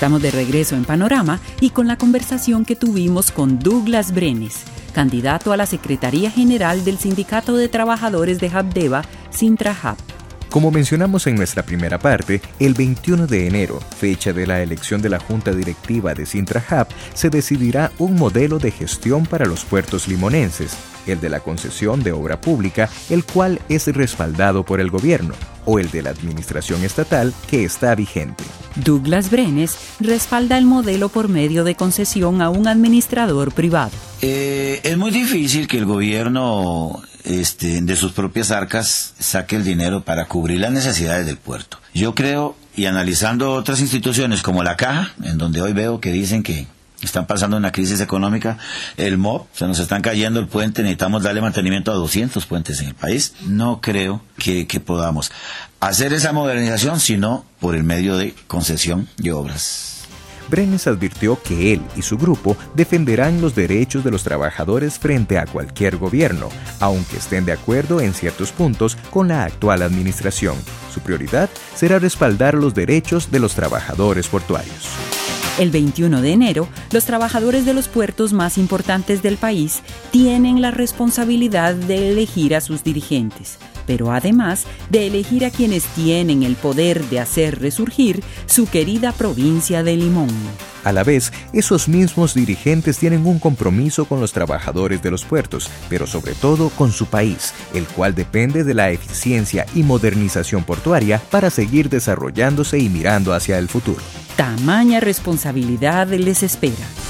Estamos de regreso en Panorama y con la conversación que tuvimos con Douglas Brenes, candidato a la Secretaría General del Sindicato de Trabajadores de Habdeba, Sintrahab. Como mencionamos en nuestra primera parte, el 21 de enero, fecha de la elección de la Junta Directiva de Sintrahab, se decidirá un modelo de gestión para los puertos limonenses, el de la concesión de obra pública, el cual es respaldado por el gobierno, o el de la administración estatal, que está vigente. Douglas Brenes respalda el modelo por medio de concesión a un administrador privado. Es muy difícil que el gobierno de sus propias arcas saque el dinero para cubrir las necesidades del puerto. Yo creo, y analizando otras instituciones como la Caja, en donde hoy veo que dicen que están pasando una crisis económica, el MOP, se nos están cayendo el puente, necesitamos darle mantenimiento a 200 puentes en el país. No creo que podamos hacer esa modernización, sino por el medio de concesión de obras. Brenes advirtió que él y su grupo defenderán los derechos de los trabajadores frente a cualquier gobierno, aunque estén de acuerdo en ciertos puntos con la actual administración. Su prioridad será respaldar los derechos de los trabajadores portuarios. El 21 de enero, los trabajadores de los puertos más importantes del país tienen la responsabilidad de elegir a sus dirigentes, pero además de elegir a quienes tienen el poder de hacer resurgir su querida provincia de Limón. A la vez, esos mismos dirigentes tienen un compromiso con los trabajadores de los puertos, pero sobre todo con su país, el cual depende de la eficiencia y modernización portuaria para seguir desarrollándose y mirando hacia el futuro. Tamaña responsabilidad les espera.